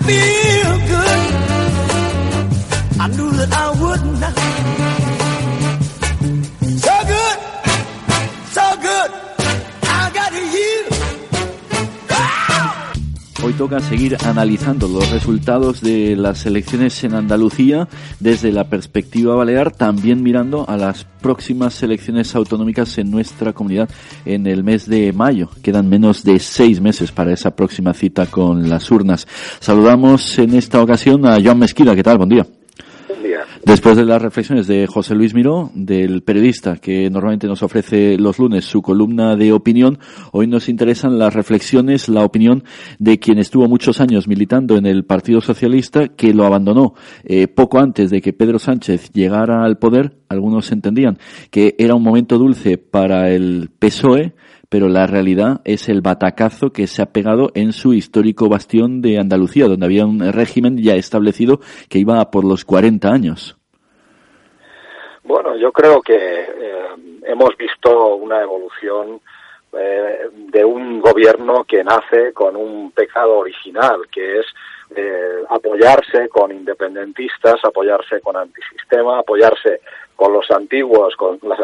feel good. I knew that I would not. So good, so good. I got you. Hoy toca seguir analizando los resultados de las elecciones en Andalucía desde la perspectiva balear, también mirando a las próximas elecciones autonómicas en nuestra comunidad en el mes de mayo. Quedan menos de 6 meses para esa próxima cita con las urnas. Saludamos en esta ocasión a Joan Mesquida. ¿Qué tal? Buen día. Después de las reflexiones de José Luis Miró, del periodista que normalmente nos ofrece los lunes su columna de opinión, hoy nos interesan las reflexiones, la opinión de quien estuvo muchos años militando en el Partido Socialista, que lo abandonó poco antes de que Pedro Sánchez llegara al poder. Algunos entendían que era un momento dulce para el PSOE, pero la realidad es el batacazo que se ha pegado en su histórico bastión de Andalucía, donde había un régimen ya establecido que iba por los 40 años. Bueno, yo creo que hemos visto una evolución de un gobierno que nace con un pecado original, que es apoyarse con independentistas, apoyarse con antisistema, apoyarse con las antiguas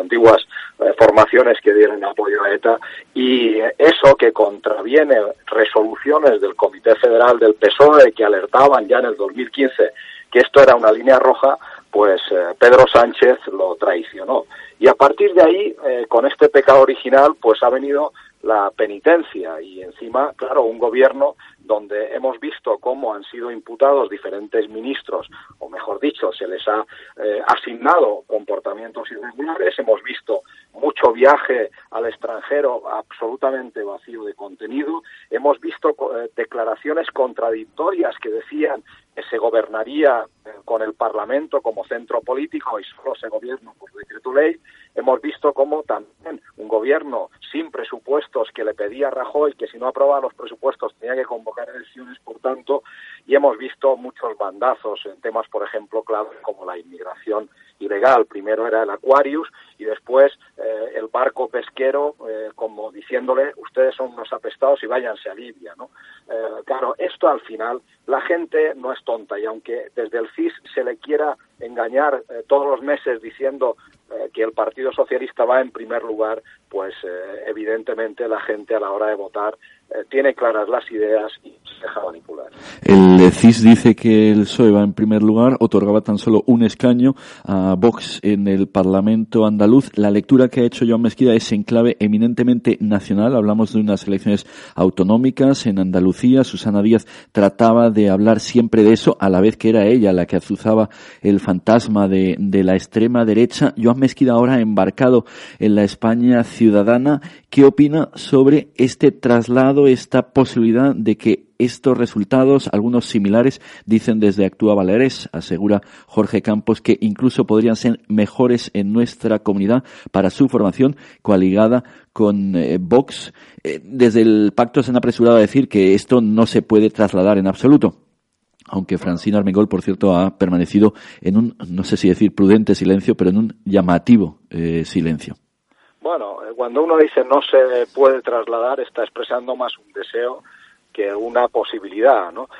formaciones que dieron apoyo a ETA, y eso que contraviene resoluciones del Comité Federal del PSOE que alertaban ya en el 2015 que esto era una línea roja, pues Pedro Sánchez lo traicionó. Y a partir de ahí, con este pecado original, pues ha venido la penitencia y encima, claro, un gobierno donde hemos visto cómo han sido imputados diferentes ministros, o mejor dicho, se les ha asignado comportamientos irregulares, hemos visto mucho viaje al extranjero absolutamente vacío de contenido, hemos visto declaraciones contradictorias que decían que se gobernaría con el Parlamento como centro político y solo se gobierna por decreto ley. Hemos visto cómo también un gobierno sin presupuestos que le pedía a Rajoy que si no aprobaba los presupuestos tenía que convocar elecciones, por tanto, y hemos visto muchos bandazos en temas, por ejemplo, claves como la inmigración ilegal. Primero era el Aquarius y después el barco pesquero, como diciéndole, ustedes son unos apestados y váyanse a Libia, ¿no? Claro, esto al final, la gente no es tonta y aunque desde el CIS se le quiera engañar todos los meses diciendo que el Partido Socialista va en primer lugar, pues evidentemente la gente a la hora de votar tiene claras las ideas y se deja manipular. El CIS dice que el PSOE va en primer lugar, otorgaba tan solo un escaño a Vox en el Parlamento andaluz. La lectura que ha hecho Joan Mesquida es en clave eminentemente nacional. Hablamos de unas elecciones autonómicas en Andalucía. Susana Díaz trataba de hablar siempre de eso, a la vez que era ella la que azuzaba el fantasma de la extrema derecha. Joan Mesquida, ahora embarcado en la España ciudadana, ¿qué opina sobre este traslado, esta posibilidad de que estos resultados, algunos similares, dicen desde Actúa Baleares, asegura Jorge Campos, que incluso podrían ser mejores en nuestra comunidad para su formación coaligada con Vox? Desde el pacto se han apresurado a decir que esto no se puede trasladar en absoluto, aunque Francina Armengol, por cierto, ha permanecido en un, no sé si decir prudente silencio, pero en un llamativo silencio. Bueno, cuando uno dice no se puede trasladar, está expresando más un deseo que una posibilidad, ¿no?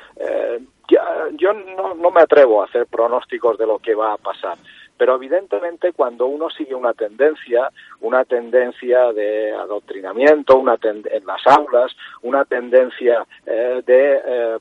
Yo no me atrevo a hacer pronósticos de lo que va a pasar, pero evidentemente cuando uno sigue una tendencia de adoctrinamiento, en las aulas, una tendencia de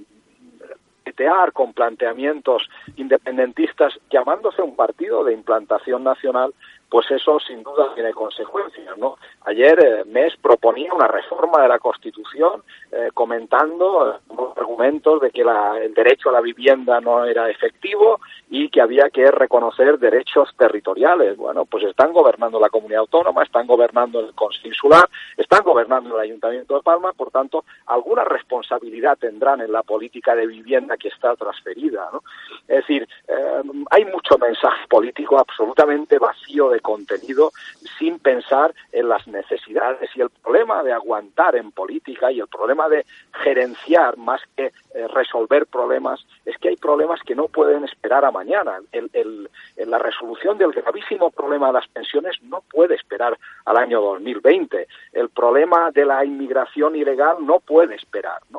petear con planteamientos independentistas, llamándose un partido de implantación nacional, pues eso sin duda tiene consecuencias, ¿no? Ayer MES proponía una reforma de la Constitución comentando los argumentos de que el derecho a la vivienda no era efectivo y que había que reconocer derechos territoriales. Bueno, pues están gobernando la comunidad autónoma, están gobernando el Consejo Insular, están gobernando el Ayuntamiento de Palma, por tanto, alguna responsabilidad tendrán en la política de vivienda que está transferida, ¿no? Es decir, hay mucho mensaje político absolutamente vacío de contenido, sin pensar en las necesidades, y el problema de aguantar en política y el problema de gerenciar más que resolver problemas es que hay problemas que no pueden esperar a mañana. La resolución del gravísimo problema de las pensiones no puede esperar al año 2020. El problema de la inmigración ilegal no puede esperar, ¿no?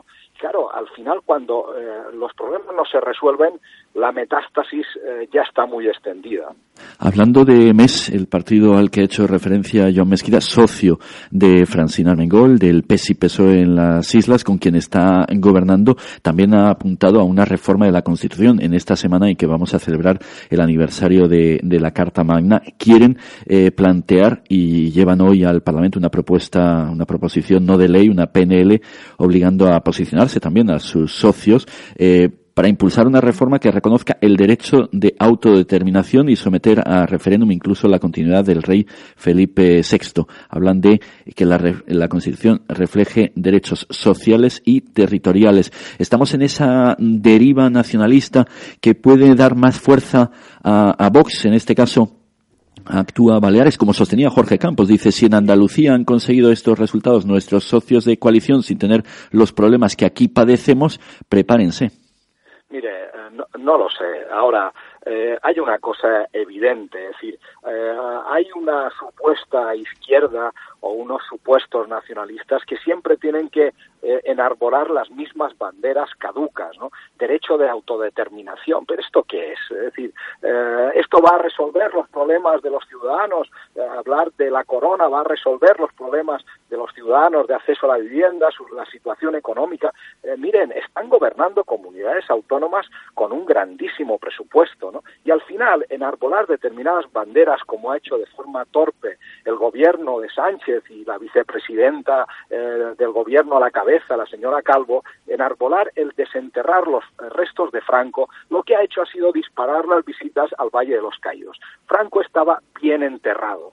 claro, al final cuando los problemas no se resuelven, la metástasis ya está muy extendida. Hablando de MES, el partido al que ha hecho referencia Joan Mesquida, socio de Francina Armengol, del PES y PSOE en las islas, con quien está gobernando, también ha apuntado a una reforma de la Constitución en esta semana en que vamos a celebrar el aniversario de la Carta Magna. Quieren plantear y llevan hoy al Parlamento una proposición no de ley, una PNL, obligando a posicionarse también a sus socios para impulsar una reforma que reconozca el derecho de autodeterminación y someter a referéndum incluso la continuidad del rey Felipe VI. Hablan de que la Constitución refleje derechos sociales y territoriales. Estamos en esa deriva nacionalista que puede dar más fuerza a Vox, en este caso actúa Baleares, como sostenía Jorge Campos. Dice, si en Andalucía han conseguido estos resultados nuestros socios de coalición sin tener los problemas que aquí padecemos, prepárense. Mire, no lo sé. Ahora, hay una cosa evidente, es decir, hay una supuesta izquierda o unos supuestos nacionalistas que siempre tienen que enarbolar las mismas banderas caducas, ¿no? Derecho de autodeterminación. ¿Pero esto qué es? Es decir, ¿esto va a resolver los problemas de los ciudadanos? Hablar de la corona va a resolver los problemas de los ciudadanos de acceso a la vivienda, la situación económica. Miren, están gobernando comunidades autónomas con un grandísimo presupuesto, ¿no? Y al final, enarbolar determinadas banderas, como ha hecho de forma torpe el gobierno de Sánchez y la vicepresidenta del gobierno a la cabeza, la señora Calvo, enarbolar el desenterrar los restos de Franco, lo que ha hecho ha sido disparar las visitas al Valle de los Caídos. Franco estaba bien enterrado.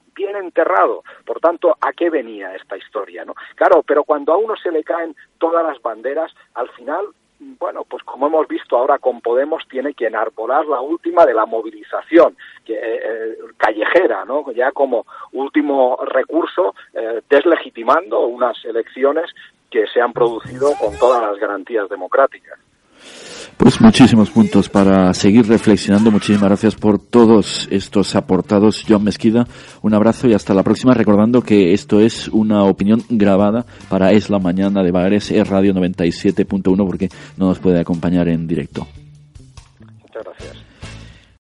Por tanto, ¿a qué venía esta historia, no? Claro, pero cuando a uno se le caen todas las banderas, al final, bueno, pues como hemos visto ahora con Podemos, tiene que enarbolar la última de la movilización callejera, ¿no? Ya como último recurso, deslegitimando unas elecciones que se han producido con todas las garantías democráticas. Pues muchísimos puntos para seguir reflexionando. Muchísimas gracias por todos estos aportados, Joan Mesquida. Un abrazo y hasta la próxima, recordando que esto es una opinión grabada para Es la Mañana de Baleares, es Radio 97.1, porque no nos puede acompañar en directo. Muchas gracias.